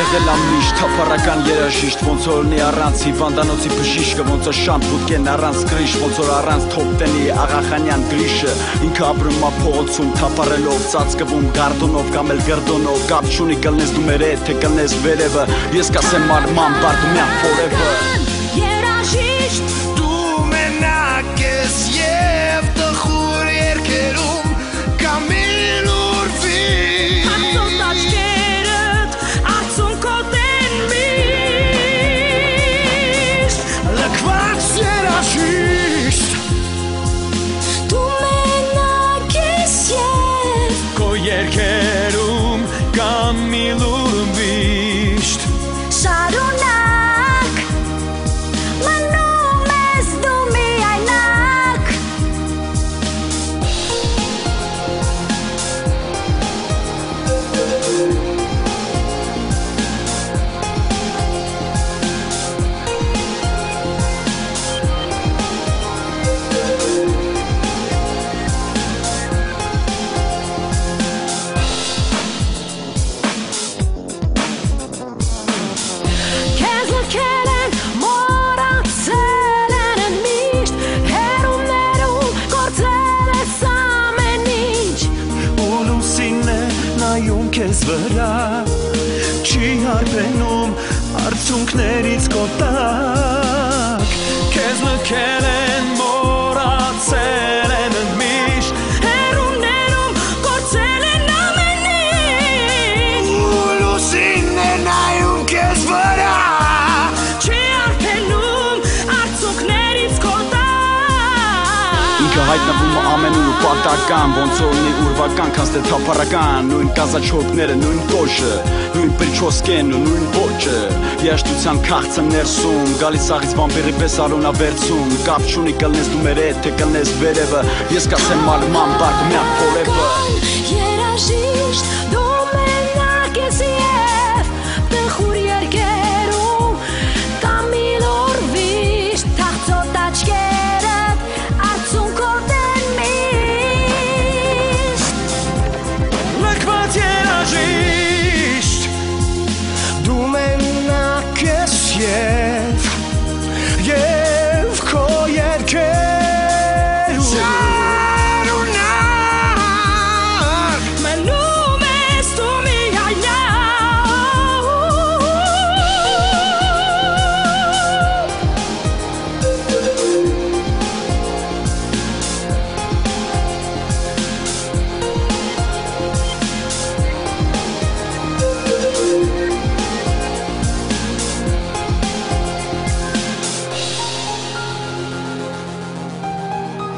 եղել ամ միշտ թափառական երաժիշտ ոնց որ նի առանց հիվանդանոցի բժիշկը ոնց որ շանտ բուտկեն առանց գրիշ ոնց որ առանց թոփտենի Աղախանյան գրիշը ինքը ապրում ա փողոցում թափառելով ծածկվում գարդոնով կամ էլ գրդոնով կապ չունի կլնես դու մեր հետ թե կլնես վերևը ես կասեմ արման բարդումյան forever երաժիշտ Դու մենակ ես և տխուր երկերում Կամիլ ուրվի Հարցոտ աչկերդ արցունքոտ են միշտ Լքված երաժիշտ Դու մենակ ես և Քո երկերում կամիլ ուրվիշտ Շարունակ մնում ես դու միայնակ Քեզ լքել են մոռացել են միշտ հեռուներում գործել ես ամեն ինչ Ու լուսինն է նայում քեզ վրա Չի հարբենում արցունքներից կոտակ Քեզ լքել են մոռացել են միշտ հեռուներում գործել են ամեն ինչ Ու լուսինն է նայում քեզ վրա Չի արթենում արցունքներից կոտակ ինքը հայտնվում է ամենուր ու պատական ոնց որ ունի ուրվական քանց թե թափառական նույն կազաչոկները նույն կոշը նույն պրիչոսկեն ու նույն ոճը երաժշտության քաղցը ներսում գալիս աղից վամպիրի պես արունա վերցում կապ չունի կլնես դու մեր հետ թե կլնես վերևը ես կասեմ արման բարդումյան forever